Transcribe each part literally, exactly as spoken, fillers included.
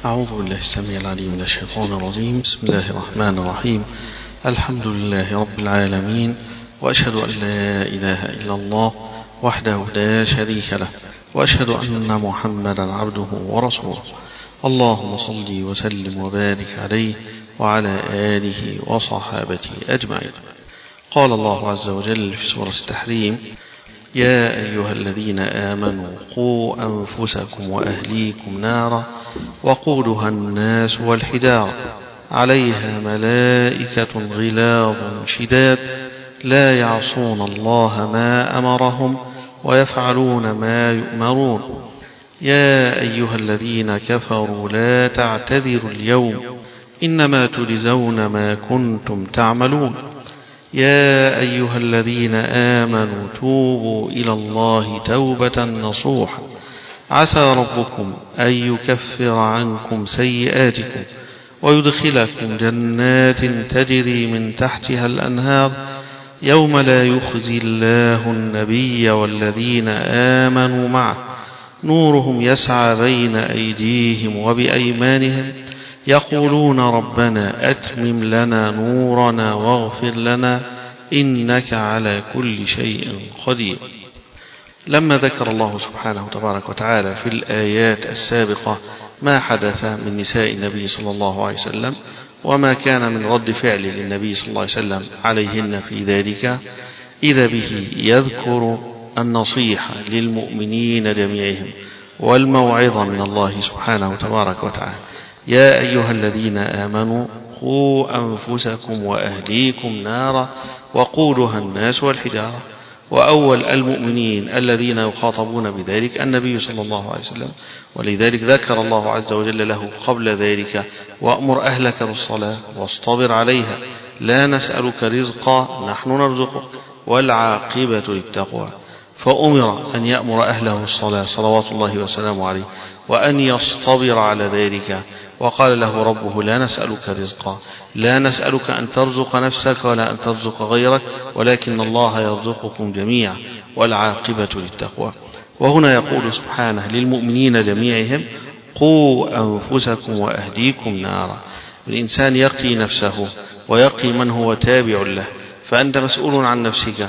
أعوذ بالله السميع العليم من الشيطان الرجيم. بسم الله الرحمن الرحيم. الحمد لله رب العالمين، وأشهد أن لا إله إلا الله وحده لا شريك له، وأشهد أن محمدا عبده ورسوله. اللهم صل وسلم وبارك عليه وعلى آله وصحابته أجمعين. قال الله عز وجل في سورة التحريم: يا أيها الذين آمنوا قوا أنفسكم وأهليكم نارا وقودها الناس والحجارة عليها ملائكة غلاظ شداد لا يعصون الله ما أمرهم ويفعلون ما يؤمرون. يا أيها الذين كفروا لا تعتذروا اليوم إنما تجزون ما كنتم تعملون. يا أيها الذين آمنوا توبوا إلى الله توبة نصوحا عسى ربكم أن يكفر عنكم سيئاتكم ويدخلكم جنات تجري من تحتها الأنهار يوم لا يخزي الله النبي والذين آمنوا معه نورهم يسعى بين أيديهم وبأيمانهم يقولون ربنا أتمم لنا نورنا واغفر لنا إنك على كل شيء قدير. لما ذكر الله سبحانه تبارك وتعالى في الآيات السابقة ما حدث من نساء النبي صلى الله عليه وسلم وما كان من رد فعل للنبي صلى الله عليه وسلم عليهن في ذلك، إذا به يذكر النصيحة للمؤمنين جميعهم والموعظة من الله سبحانه تبارك وتعالى. يا أيها الذين آمنوا قوا أنفسكم وأهليكم نارا وقودها الناس والحجارة. وأول المؤمنين الذين يخاطبون بذلك النبي صلى الله عليه وسلم، ولذلك ذكر الله عز وجل له قبل ذلك: وأمر أهلك بالصلاة واصطبر عليها لا نسألك رزقا نحن نرزقك والعاقبة للتقوى. فأمر أن يأمر أهله الصلاة صلوات الله وسلامه عليه وأن يصطبر على ذلك، وقال له ربه: لا نسألك رزقا، لا نسألك أن ترزق نفسك ولا أن ترزق غيرك، ولكن الله يرزقكم جميعا والعاقبة للتقوى. وهنا يقول سبحانه للمؤمنين جميعهم: قوا أنفسكم وأهليكم نارا. الإنسان يقي نفسه ويقي من هو تابع له، فأنت مسؤول عن نفسك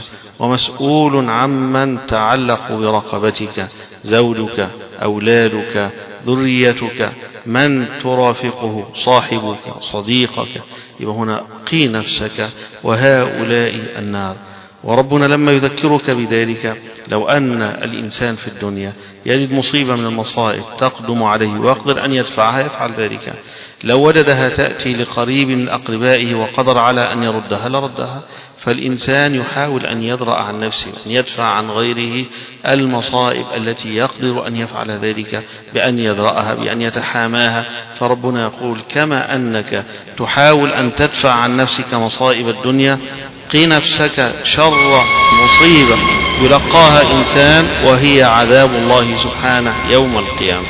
ومسؤول عمن تعلق برقبتك: زوجك، أولادك، ذريتك، من ترافقه، صاحبك، صديقك. يبقى هنا قي نفسك وهؤلاء النار. وربنا لما يذكرك بذلك، لو أن الإنسان في الدنيا يجد مصيبة من المصائب تقدم عليه ويقدر أن يدفعها يفعل ذلك. لو وجدها تأتي لقريب من أقربائه وقدر على أن يردها لردها. فالإنسان يحاول أن يدرأ عن نفسه وأن يدفع عن غيره المصائب التي يقدر أن يفعل ذلك بأن يدرأها، بأن يتحاماها. فربنا يقول: كما أنك تحاول أن تدفع عن نفسك مصائب الدنيا، قي نفسك شر مصيبة يلقاها إنسان وهي عذاب الله سبحانه يوم القيامة.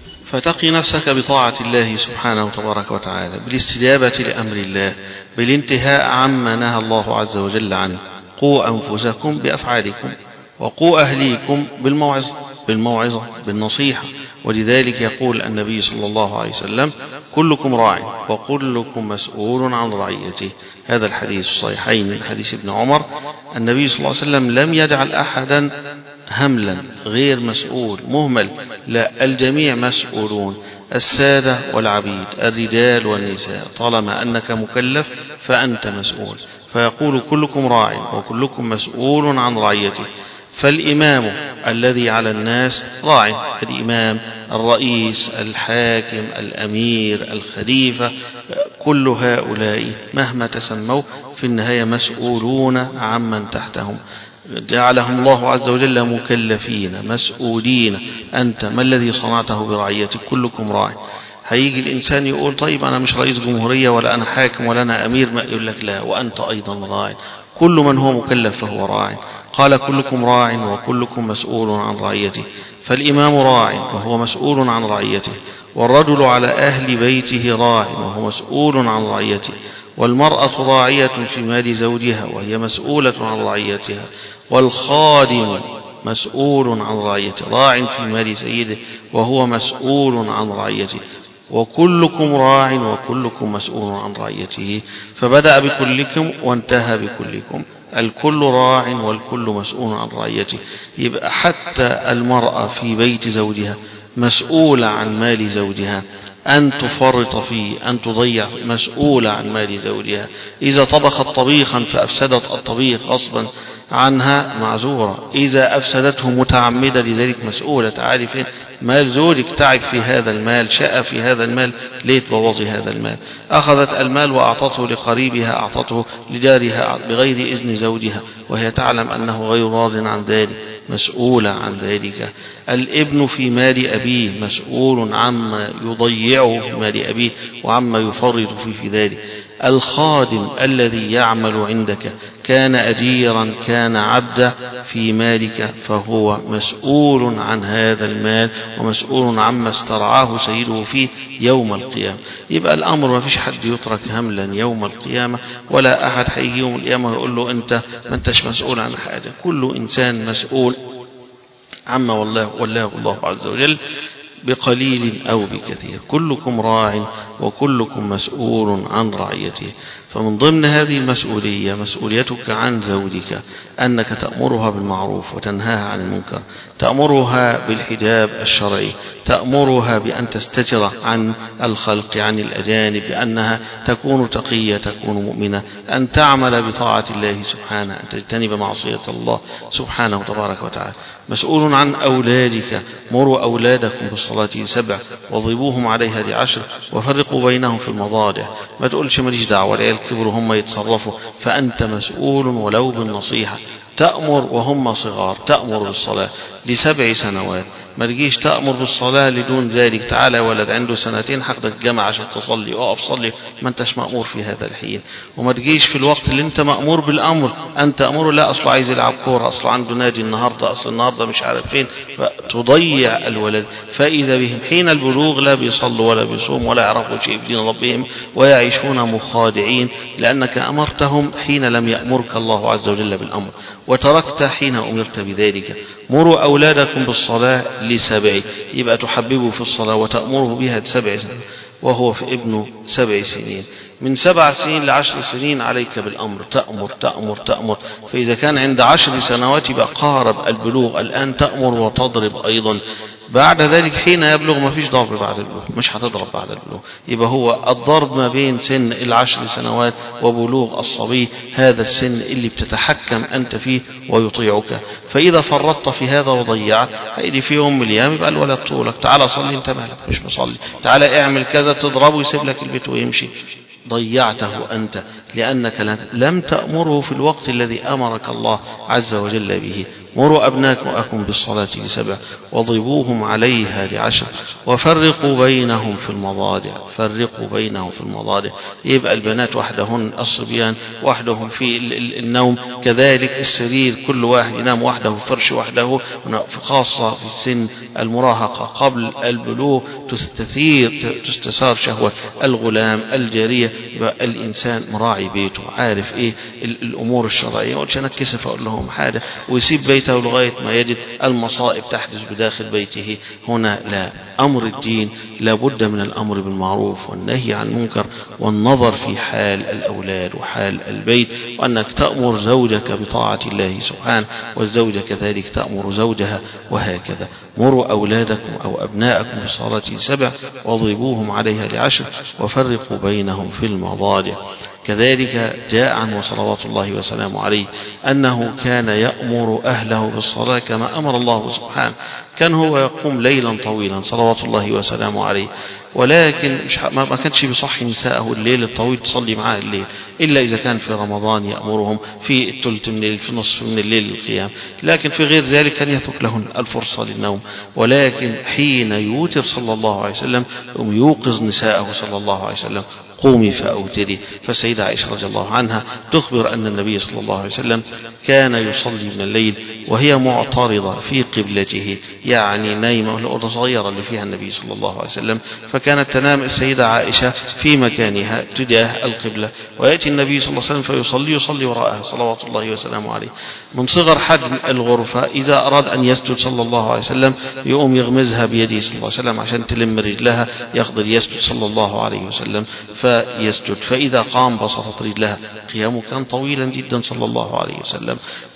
فتقي نفسك بطاعة الله سبحانه تبارك وتعالى، بالاستجابة لأمر الله، بالانتهاء عما نهى الله عز وجل عنه. قوا أنفسكم بأفعالكم، وقوا أهليكم بالموعظة بالموعظة بالنصيحة. ولذلك يقول النبي صلى الله عليه وسلم: كلكم راع وكلكم مسؤول عن رعيته. هذا الحديث الصحيحين من حديث ابن عمر. النبي صلى الله عليه وسلم لم يجعل أحدا هملا غير مسؤول مهمل، لا، الجميع مسؤولون، السادة والعبيد، الرجال والنساء. طالما أنك مكلف فأنت مسؤول. فيقول: كلكم راع وكلكم مسؤول عن رعيته. فالإمام الذي على الناس راع، الإمام، الرئيس، الحاكم، الأمير، الخليفة، كل هؤلاء مهما تسموا في النهاية مسؤولون عمن تحتهم. جعلهم الله عز وجل مكلفين مسؤولين. أنت ما الذي صنعته برعيتك؟ كلكم راع. هيجي الإنسان يقول: طيب أنا مش رئيس جمهورية ولا أنا حاكم ولا أنا أمير. ما يقول لك: لا، وأنت أيضا راع. كل من هو مكلف فهو راع. قال: كلكم راع وكلكم مسؤول عن رعيته. فالإمام راع وهو مسؤول عن رعيته، والرجل على أهل بيته راع وهو مسؤول عن رعيته، والمرأة راعية في مال زوجها وهي مسؤولة عن رعيتها، والخادم مسؤول عن رعيته، راع في مال سيده وهو مسؤول عن رعيته. وكلكم راع وكلكم مسؤول عن رعيته، فبدأ بكلكم وانتهى بكلكم. الكل راع والكل مسؤول عن رعيته. يبقى حتى المرأة في بيت زوجها مسؤولة عن مال زوجها، أن تفرط فيه، أن تضيع، مسؤولة عن مال زوجها. إذا طبخت طبيخا فأفسدت الطبيخ غصبا عنها معذورة، إذا أفسدته متعمدة لذلك مسؤولة. تعرف مال زوجك، تعب في هذا المال، شاء في هذا المال، ليه تبوظي هذا المال؟ أخذت المال وأعطته لقريبها، أعطته لجارها بغير إذن زوجها وهي تعلم أنه غير راض عن ذلك، مسؤولة عن ذلك. الابن في مال أبيه مسؤول عما يضيعه في مال أبيه وعما يفرط فيه في ذلك. الخادم الذي يعمل عندك كان أجيرا كان عبدا في مالك فهو مسؤول عن هذا المال ومسؤول عما استرعاه سيده فيه يوم القيامة. يبقى الأمر ما فيش حد يترك هملا يوم القيامة، ولا أحد هيجي يوم القيامة يقول له أنت ما أنتش مسؤول عن حاجة. كل إنسان مسؤول عما والله والله الله عز وجل بقليل أو بكثير. كلكم راع وكلكم مسؤول عن رعيته. فمن ضمن هذه المسؤولية مسؤوليتك عن زوجك، أنك تأمرها بالمعروف وتنهاها عن المنكر، تأمرها بالحجاب الشرعي، تأمرها بأن تستتر عن الخلق، عن الأجانب، بأنها تكون تقية، تكون مؤمنة، أن تعمل بطاعة الله سبحانه، أن تجتنب معصية الله سبحانه تبارك وتعالى. مسؤول عن أولادك، مروا أولادكم بالصلاة سبع واضربوهم عليها لعشر وفرقوا بينهم في المضاجع. ما تقولش ماليش دعوة، العيال كبروا هم يتصرفوا، فأنت مسؤول ولو بالنصيحة. تأمر وهم صغار، تأمر بالصلاة لسبع سنوات، ما تجيش تأمر بالصلاة لدون ذلك. تعالى ولد عنده سنتين حقدك الجامعة عشان تصلي، اقف صلي، ما انتش مأمور في هذا الحين. وما تجيش في الوقت اللي انت مأمور بالأمر أن تأمره، لا أصله عايز يلعب كورة، أصله عنده نادي النهاردة، أصل النهاردة مش عارف فين، فتضيع الولد. فإذا بهم حين البلوغ لا بيصلوا ولا بيصوم ولا يعرفوا شيء بدين ربهم ويعيشون مخادعين، لأنك أمرتهم حين لم يأمرك الله عز وجل بالأمر، وتركت حين أمرت بذلك. مروا أولادكم بالصلاة لسبع، يبقى تحببه في الصلاة وتأمره بها سبع سنين وهو في ابنه سبع سنين. من سبع سنين لعشر سنين عليك بالأمر، تأمر تأمر تأمر. فإذا كان عند عشر سنوات يبقى قارب البلوغ، الآن تأمر وتضرب أيضا. بعد ذلك حين يبلغ ما فيش ضرب بعد البلوغ، مش هتضرب بعد البلوغ. يبقى هو الضرب ما بين سن العشر سنوات وبلوغ الصبي، هذا السن اللي بتتحكم أنت فيه ويطيعك. فإذا فرطت في هذا وضيعت، هيجي في يوم من الأيام يبقى الولد طولك، تعالى صلي، انت مالك مش مصلي، تعالى اعمل كذا، تضربه ويسيب لك البيت ويمشي. ضيعته أنت لأنك لم تأمره في الوقت الذي أمرك الله عز وجل به. مروا أبناءكم بالصلاة لسبع واضربوهم عليها لعشر وفرقوا بينهم في المضاجع، فرقوا بينهم في المضاجع. يبقى البنات وحدهن، الصبيان وحدهم في النوم، كذلك السرير كل واحد ينام وحده، فرش وحده، خاصة في سن المراهقة قبل البلوغ تستثير تستثار شهوة الغلام الجارية. يبقى الإنسان مراعي بيته، عارف إيه الأمور الشرعية، وقلش أنا كسف أقول لهم حاجة ويسيب بيته لغاية ما يجد المصائب تحدث بداخل بيته. هنا لا، أمر الدين لابد من الأمر بالمعروف والنهي عن المنكر والنظر في حال الأولاد وحال البيت، وأنك تأمر زوجك بطاعة الله سبحانه، والزوجة كذلك تأمر زوجها، وهكذا. مروا أولادكم أو أبناءكم بالصلاة سبع واضربوهم عليها لعشر وفرقوا بينهم في المضاجع. كذلك جاء عنه صلوات الله وسلامه عليه أنه كان يأمر أهله بالصلاة كما أمر الله سبحانه. كان هو يقوم ليلا طويلا صلوات الله وسلامه عليه، ولكن مش ما كانش بيصحي نساءه الليل الطويل تصلي معاه الليل، إلا إذا كان في رمضان يأمرهم في الثلث من الليل، في نصف من الليل القيام، لكن في غير ذلك كان يترك لهن الفرصة للنوم. ولكن حين يوتر صلى الله عليه وسلم يوقظ نساءه صلى الله عليه وسلم، قومي فأوتري. فالسيدة عائشة رضي الله عنها تخبر أن النبي صلى الله عليه وسلم كان يصلي من الليل وهي معترضة في قبلته، يعني نايمة الأوضة صغيرة اللي فيها النبي صلى الله عليه وسلم، فكانت تنام السيدة عائشة في مكانها تجاه القبلة، ويأتي النبي صلى الله عليه وسلم فيصلي يصلي وراءها صلوات الله وسلامه عليه. من صغر حجم الغرفة إذا أراد أن يسجد صلى الله عليه وسلم يقوم يغمزها بيده صلى الله عليه وسلم عشان تلم رجلها، يقدر يسجد صلى الله عليه وسلم فيسجد. فإذا قام بسطت رجلها، قيامه كان طويلا جدا صلى الله عليه وسلم.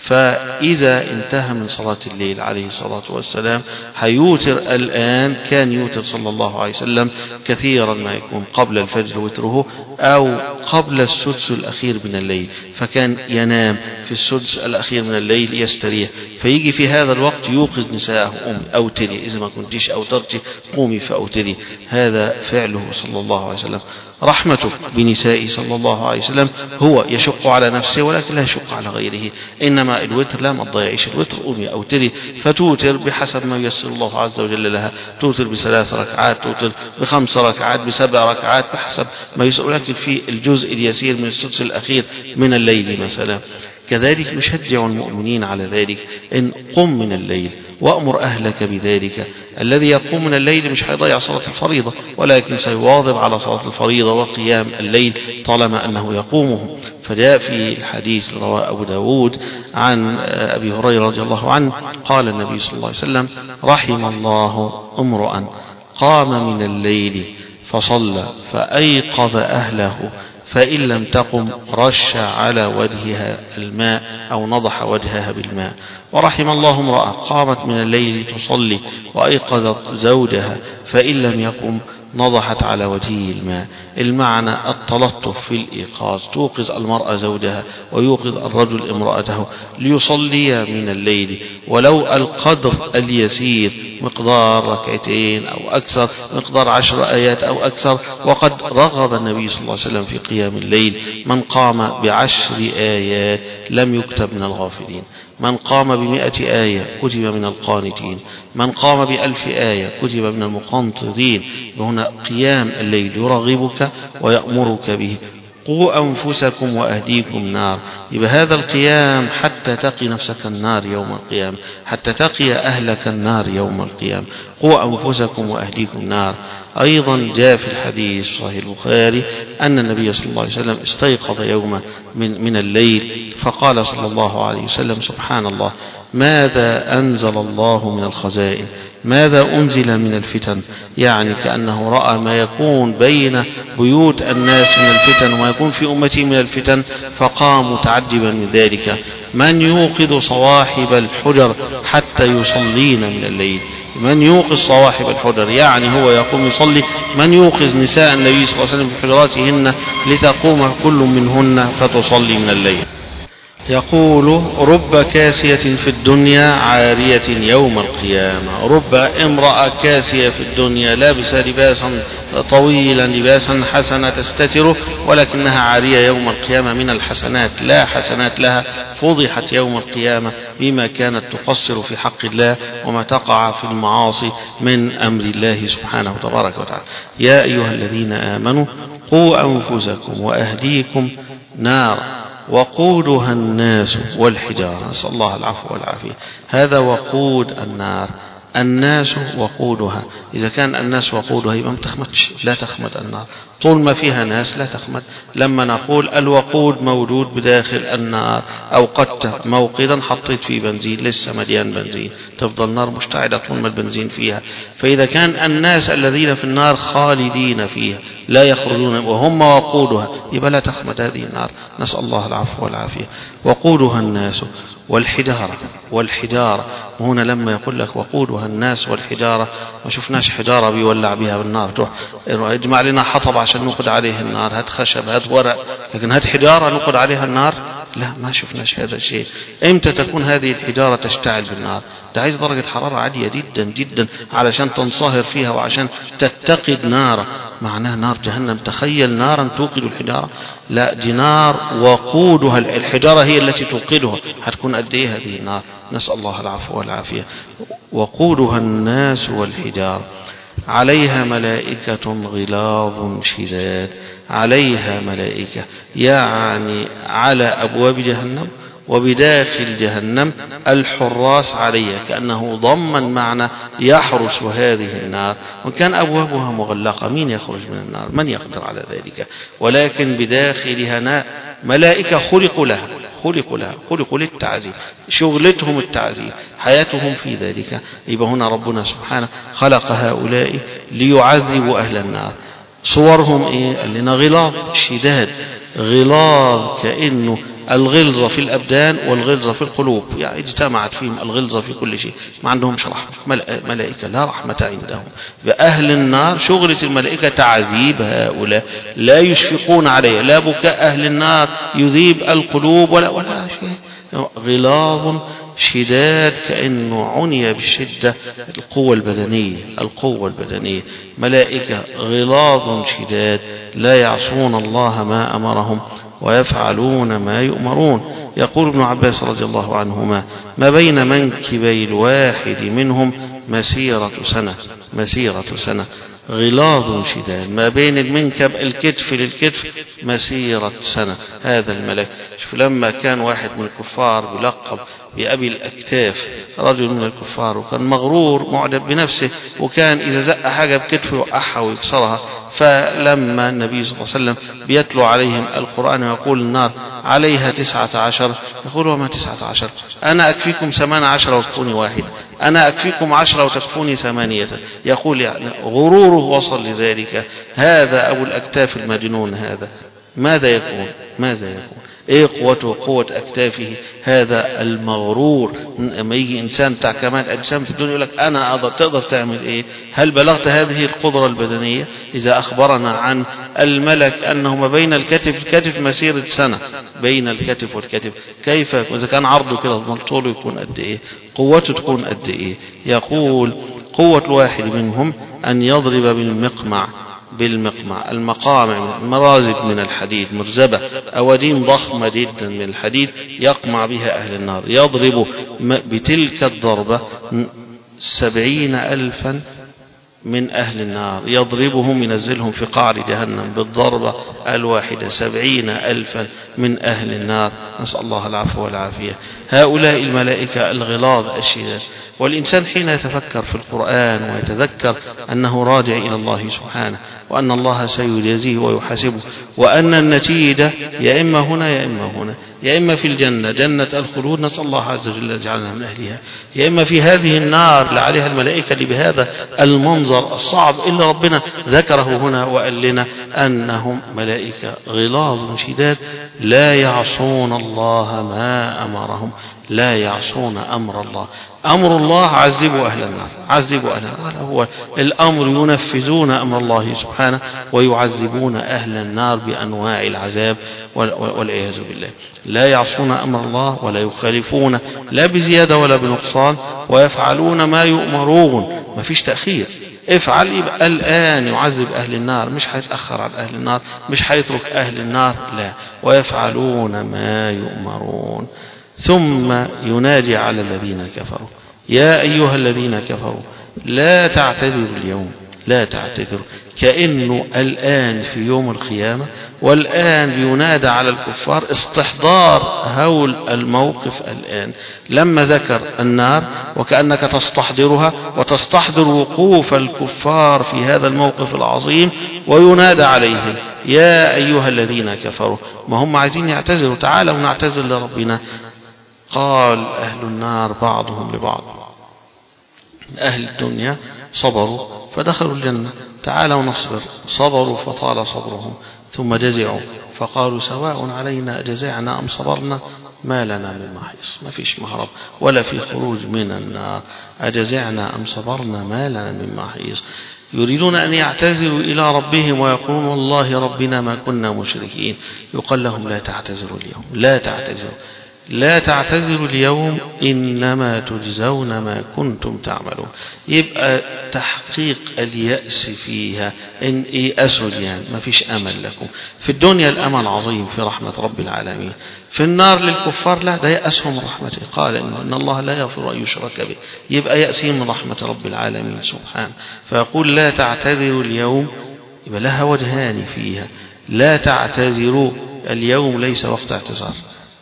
فإذا انتهى من صلاة الليل عليه الصلاة والسلام هيوتر. الآن كان يوتر صلى الله عليه وسلم كثيرا ما يكون قبل الفجر وتره أو قبل السدس الأخير من الليل، فكان ينام في السدس الأخير من الليل يستريح، فيجي في هذا الوقت يوقظ نساءه: أمي أوتري، إذا ما كنتيش أوترتي قومي فأوتري. هذا فعله صلى الله عليه وسلم، رحمته بنسائه صلى الله عليه وسلم. هو يشق على نفسه ولكن لا يشق على غيره. إنما الوتر لا، ما تضيعيش الوتر، قومي أوتري. فتوتر بحسب ما ييسر الله عز وجل لها، توتر بثلاث ركعات، توتر بخمس ركعات، بسبع ركعات، بحسب ما يسر، لكن في الجزء اليسير من السدس الأخير من الليل مثلا. كذلك نشجع المؤمنين على ذلك: إن قم من الليل وأمر أهلك بذلك. الذي يقوم من الليل مش هيضيع صلاة الفريضة، ولكن سيواظب على صلاة الفريضة وقيام الليل طالما أنه يقومه. فجاء في الحديث رواه أبو داود عن أبي هريرة رضي الله عنه قال النبي صلى الله عليه وسلم: رحم الله امرؤا قام من الليل فصلى فأيقظ أهله فإن لم تقم رش على وجهها الماء أو نضح وجهها بالماء. ورحم الله امرأة قامت من الليل تصلي وأيقظت زوجها فإن لم يقم نضحت على وجهه الماء. المعنى التلطف في الإيقاظ، توقظ المرأة زوجها ويوقظ الرجل امرأته ليصلي من الليل ولو القدر اليسير، مقدار ركعتين أو أكثر، مقدار عشر آيات أو أكثر. وقد رغب النبي صلى الله عليه وسلم في قيام الليل: من قام بعشر آيات لم يكتب من الغافلين، من قام بمئة آية كتب من القانتين، من قام بألف آية كتب من المقنطرين. هنا قيام الليل يرغبك ويأمرك به. قوا أنفسكم وأهديكم نار. يبقى هذا القيام حتى تقي نفسك النار يوم القيامة، حتى تقي أهلك النار يوم القيامة. قوا أنفسكم وأهديكم نار. أيضا جاء في الحديث صحيح البخاري أن النبي صلى الله عليه وسلم استيقظ يوم من, من الليل فقال صلى الله عليه وسلم: سبحان الله، ماذا أنزل الله من الخزائن، ماذا أنزل من الفتن. يعني كأنه رأى ما يكون بين بيوت الناس من الفتن وما يكون في أمتي من الفتن، فقام متعجبا من ذلك: من يوقظ صواحب الحجر حتى يصلين من الليل. من يوقظ صواحب الحجر يعني هو يقوم يصلي. من يوقظ نساء النبي صلى الله عليه وسلم في حجراتهن لتقوم كل منهن فتصلي من الليل. يقول: رب كاسية في الدنيا عارية يوم القيامة. رب امرأة كاسية في الدنيا لابسة لباسا طويلا، لباسا حسنا تستتره، ولكنها عارية يوم القيامة من الحسنات، لا حسنات لها، فضحت يوم القيامة بما كانت تقصر في حق الله وما تقع في المعاصي من أمر الله سبحانه تبارك وتعالى. يا أيها الذين آمنوا قوا أنفسكم وأهليكم نار وقودها الناس والحجارة. نسأل الله العفو والعافية. هذا وقود النار، الناس وقودها. إذا كان الناس وقودها يبقى ما تخمدش، لا تخمد النار طول ما فيها ناس، لا تخمد. لما نقول الوقود موجود بداخل النار أو قدت موقدا حطيت فيه بنزين لسه مليان بنزين، تفضل النار مشتعلة طول ما البنزين فيها. فإذا كان الناس الذين في النار خالدين فيها لا يخرجون وهم وقودها يبقى لا تخمد هذه النار. نسأل الله العفو والعافية. وقودها الناس والحجارة. والحجارة هنا لما يقول لك وقودها الناس والحجارة، ما شفناش حجارة بيولع بها بالنار، تروح اجمع لنا حطب عشان نقد عليه النار، هات خشب، هات ورق، لكن هات حجارة نقد عليها النار؟ لا، ما شفناش هذا الشيء. امتى تكون هذه الحجارة تشتعل بالنار؟ ده عايز درجة حرارة عالية جدا جدا علشان تنصهر فيها وعشان تتقد نار، معناه نار جهنم. تخيل نارا توقد الحجارة، لا دي نار وقودها الحجارة هي التي توقدها. هتكون قد ايه هذه النار؟ نسأل الله العفو والعافية. وقودها الناس والحجارة عليها ملائكة غلاظ شداد. عليها ملائكة يعني على أبواب جهنم وبداخل جهنم الحراس عليها، كأنه ضمن معنى يحرس هذه النار، وكان أبوابها مغلقة، مين يخرج من النار؟ من يقدر على ذلك؟ ولكن بداخلها ملائكة خلقوا لها خلقوا لها خلقوا للتعذيب، شغلتهم التعذيب، حياتهم في ذلك. يبقى هنا ربنا سبحانه خلق هؤلاء ليعذبوا أهل النار. صورهم إيه؟ قال لنا غلاظ شداد، غلاظ كأنه الغلظة في الأبدان والغلظة في القلوب، يعني اجتمعت فيهم الغلظة في كل شيء، ما عندهمش رحمة، ملائكة لا رحمة عندهم. بأهل النار شغلة الملائكة تعذيب هؤلاء، لا يشفقون عليه، لا بكاء أهل النار يذيب القلوب ولا ولا شيء، غلاظ شداد كأنه عني بالشدة القوة البدنية القوة البدنية ملائكة غلاظ شداد لا يعصون الله ما أمرهم ويفعلون ما يؤمرون. يقول ابن عباس رضي الله عنهما: ما بين منكبي الواحد منهم مسيرة سنة مسيرة سنة غلاظ شداد، ما بين المنكب الكتف للكتف مسيرة سنة. هذا الملك، شوف لما كان واحد من الكفار بلقب بأبي الأكتاف، رجل من الكفار، وكان مغرور معجب بنفسه، وكان إذا زق حاجة بكتفه يوقعها ويكسرها. فلما النبي صلى الله عليه وسلم بيتلو عليهم القرآن ويقول النار عليها تسعة عشر، يقول: وما تسعة عشر؟ أنا أكفيكم ثمان عشر وتكفوني واحد، أنا أكفيكم عشرة وتكفوني ثمانية. يقول يعني غروره وصل لذلك. هذا أبو الأكتاف المجنون، هذا ماذا يكون؟ ماذا يكون؟ ايه قوته؟ قوة اكتافه هذا المغرور. لما يجي انسان بتاع كمال اجسام في الدنيا يقول لك انا اقدر، تقدر تعمل ايه؟ هل بلغت هذه القدرة البدنية؟ اذا اخبرنا عن الملك انه ما بين الكتف الكتف مسيرة سنة، بين الكتف والكتف، كيف اذا كان عرضه كده طوله يكون قد ايه؟ قوته تكون قد ايه؟ يقول: قوة الواحد منهم ان يضرب بالمقمع بالمقمع المقامع مرازب من الحديد مرزبة، أودين ضخمة جدا من الحديد يقمع بها أهل النار، يضرب بتلك الضربة سبعين ألفا من أهل النار، يضربهم ينزلهم في قعر جهنم بالضربة الواحدة سبعين ألفا من أهل النار، نسأل الله العفو والعافية. هؤلاء الملائكة الغلاظ الشداد. والإنسان حين يتفكر في القرآن ويتذكر أنه راجع إلى الله سبحانه، وأن الله سيجازيه ويحاسبه، وأن النتيجة يا إما هنا يا إما هنا، يا إما في الجنة جنة الخلود، نسأل الله عز وجل يجعلنا من أهلها، يا إما في هذه النار لعليها الملائكة اللي بهذا المنظر الصعب، إلا ربنا ذكره هنا وقال لنا أنهم ملائكة غلاظ شداد لا يعصون الله ما أمرهم، لا يعصون أمر الله. أمر الله عذبوا أهل النار، عذبوا أهل النار، هو الأمر ينفذون أمر الله سبحانه ويعذبون أهل النار بأنواع العذاب والعياذ بالله. لا يعصون أمر الله ولا يخالفون لا بزيادة ولا بنقصان، ويفعلون ما يؤمرون، ما فيش تأخير. افعل يبقى الآن يعذب أهل النار، مش هيتأخر عن أهل النار، مش هيترك أهل النار، لا، ويفعلون ما يؤمرون. ثم ينادي على الذين كفروا: يا أيها الذين كفروا لا تعتذروا اليوم، لا تعتذروا، كأنه الآن في يوم القيامة، والآن ينادى على الكفار استحضار هول الموقف الآن. لما ذكر النار وكأنك تستحضرها وتستحضر وقوف الكفار في هذا الموقف العظيم، وينادى عليهم: يا أيها الذين كفروا. ما هم عايزين يعتذروا، تعالوا نعتذر لربنا. قال أهل النار بعضهم لبعض: أهل الدنيا صبروا فدخلوا الجنة، تعالوا نصبر، صبروا فطال صبرهم، ثم جزعوا فقالوا: سواء علينا جزعنا أم صبرنا ما لنا من محيص، ما فيش مهرب ولا في خروج من النار، أجزعنا أم صبرنا ما لنا من محيص. يريدون أن يعتذروا إلى ربهم ويقولون: والله ربنا ما كنا مشركين. يقال لهم: لا تعتذروا اليوم، لا تعتذروا، لا تعتذروا اليوم، إنما تجزون ما كنتم تعملون. يبقى تحقيق اليأس فيها، إن يأسوا يعني ما فيش أمل لكم. في الدنيا الأمل عظيم في رحمة رب العالمين، في النار للكفار لا، ده يأسهم رحمته، قال إن الله لا يغفر أن يشرك به، يبقى يأسهم من رحمة رب العالمين سبحانه. فيقول: لا تعتذروا اليوم، يبقى لها وجهان فيها. لا تعتذروا اليوم ليس وقت اعتذار،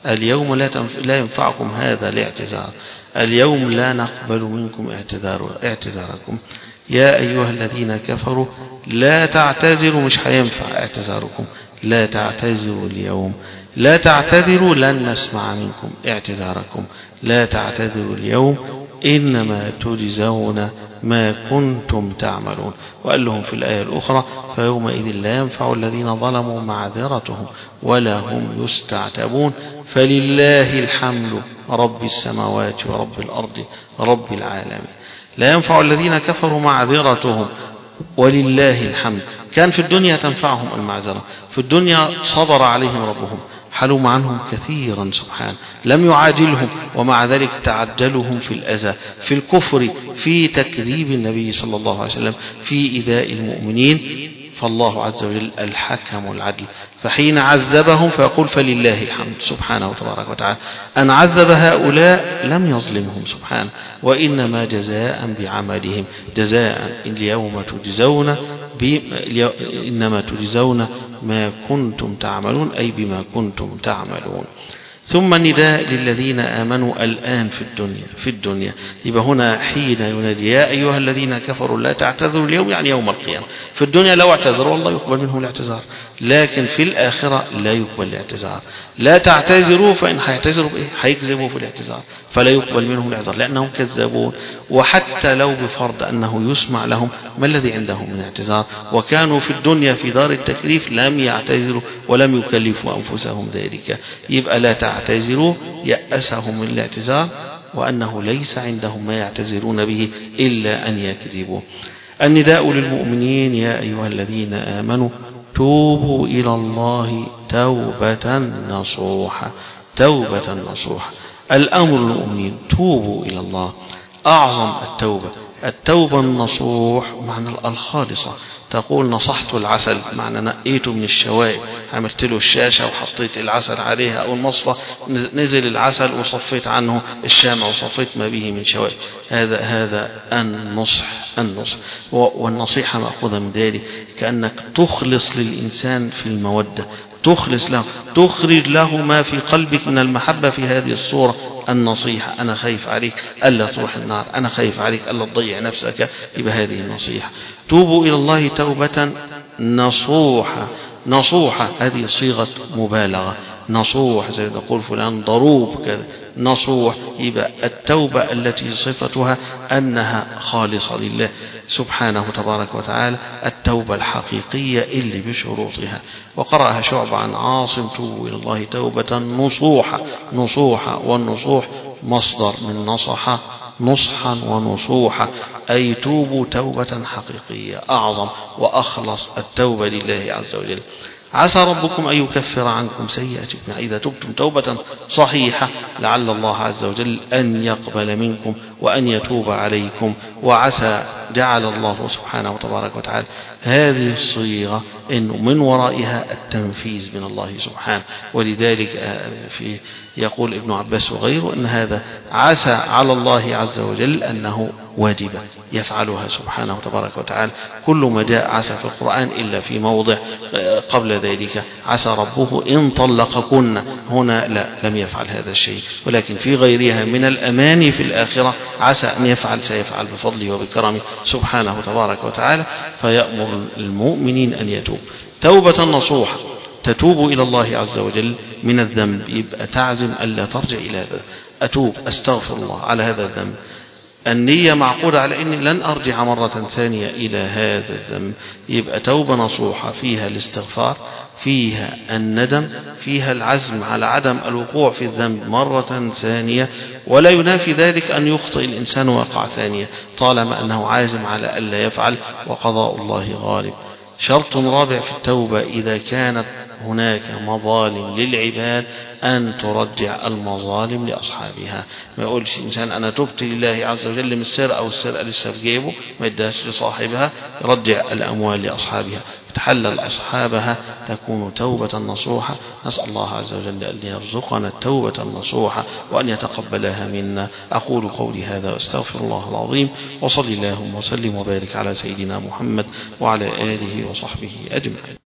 اليوم لا, لا ينفعكم هذا الاعتذار، اليوم لا نقبل منكم اعتذار اعتذاركم. يا أيها الذين كفروا لا تعتذروا، مش هينفع اعتذاركم، لا تعتذروا اليوم، لا تعتذروا لن نسمع منكم اعتذاركم، لا تعتذروا اليوم إنما تجزون ما كنتم تعملون. وقال لهم في الآية الأخرى فيومئذ لا ينفع الذين ظلموا معذرتهم ولا هم يستعتبون فلله الحمد رب السماوات ورب الأرض رب العالمين. لا ينفع الذين كفروا معذرتهم ولله الحمد. كان في الدنيا تنفعهم المعذرة، في الدنيا صبر عليهم ربهم، حلم عنهم كثيرا سبحانه، لم يعاجلهم، ومع ذلك تعجلهم في الأذى، في الكفر، في تكذيب النبي صلى الله عليه وسلم، في إيذاء المؤمنين. فالله عز وجل الحكم العدل، فحين عذبهم فيقول فلله الحمد سبحانه وتبارك وتعالى أن عذب هؤلاء لم يظلمهم سبحانه، وإنما جزاء بعملهم، جزاء اليوم تجزون إنما تجزون ما كنتم تعملون، أي بما كنتم تعملون. ثم نداء للذين آمنوا الآن في الدنيا في الدنيا يبقى هنا حين ينادي يا أيها الذين كفروا لا تعتذروا اليوم، يعني يوم القيامة. في الدنيا لو اعتذروا والله يقبل منهم الاعتذار، لكن في الآخرة لا يقبل الاعتذار. لا تعتذروا، فإن هيعتذروا بإيه؟ هيكذبوا في الاعتذار، فلا يقبل منهم الاعتذار لأنهم كذابون. وحتى لو بفرض أنه يسمع لهم، ما الذي عندهم من اعتذار؟ وكانوا في الدنيا في دار التكليف لم يعتذروا ولم يكلفوا أنفسهم ذلك. يبقى لا تعتذروا يأسهم من الاعتذار، وأنه ليس عندهم ما يعتذرون به إلا أن يكذبوا. النداء للمؤمنين يا أيها الذين آمنوا توبوا إلى الله توبة نصوحة، توبة نصوحة. الأمر للمؤمنين توبوا إلى الله، أعظم التوبة التوبة النصوح، معنى الخالصة. تقول نصحت العسل، معنى نقيته من الشوائب، عملت له الشاشة وحطيت العسل عليها أو المصفى، نزل العسل وصفيت عنه الشامع وصفيت ما به من شوائب. هذا هذا النصح النصح والنصيحة مأخوذة من ذلك، كأنك تخلص للإنسان في المودة، تخلص له، تخرج له ما في قلبك من المحبة في هذه الصورة. النصيحة أنا خايف عليك ألا تروح النار، أنا خايف عليك ألا تضيع نفسك، يبقى هذه النصيحة. توبوا إلى الله توبة نصوحة، نصوحة هذه صيغة مبالغة، نصوح زي ما يقول فلان ضروب كذا، نصوح. يبقى التوبة التي صفتها أنها خالصة لله سبحانه تبارك وتعالى، التوبة الحقيقية اللي بشروطها. وقرأها شعبة عن عاصم توبوا إلى الله توبة نصوحة، نصوحة، والنصوح مصدر من نصح، نصحا ونصوحا، أي توبوا توبة حقيقية أعظم وأخلص التوبة لله عز وجل. عسى ربكم أن يكفر عنكم سيئاتكم إذا تبتم توبة صحيحة، لعل الله عز وجل أن يقبل منكم وأن يتوب عليكم. وعسى جعل الله سبحانه وتبارك وتعالى هذه الصيغة إنه من ورائها التنفيذ من الله سبحانه. ولذلك في يقول ابن عباس وغيره أن هذا عسى على الله عز وجل أنه واجبة يفعلها سبحانه وتبارك وتعالى. كل ما جاء عسى في القرآن إلا في موضع قبل ذلك عسى ربه إن طلقكن، هنا لا لم يفعل هذا الشيء، ولكن في غيرها من الأماني في الآخرة عسى أن يفعل، سيفعل بفضله وبكرمه سبحانه تبارك وتعالى. فيأمر المؤمنين أن يتوب توبة نصوحة، تتوب إلى الله عز وجل من الذنب، يبقى تعزم ألا ترجع إلى هذا، أتوب أستغفر الله على هذا الذنب، النية معقودة على أني لن أرجع مرة ثانية إلى هذا الذنب. يبقى توبة نصوحة فيها الاستغفار، فيها الندم، فيها العزم على عدم الوقوع في الذنب مرة ثانية، ولا ينافي ذلك أن يخطئ الإنسان وقع ثانية طالما أنه عازم على ألا يفعل، وقضاء الله غالب. شرط رابع في التوبة إذا كانت هناك مظالم للعباد أن ترجع المظالم لأصحابها. ما يقولش إنسان أنا تبت لله عز وجل من السرقة أو السرقة لسه في جيبه ما يدهش لصاحبها، يرجع الأموال لأصحابها، تحلل أصحابها، تكون توبة نصوحة. نسأل الله عز وجل أن يرزقنا التوبة النصوحة وأن يتقبلها منا. أقول قولي هذا واستغفر الله العظيم، وصلي اللهم وسلم وبارك على سيدنا محمد وعلى آله وصحبه أجمعين.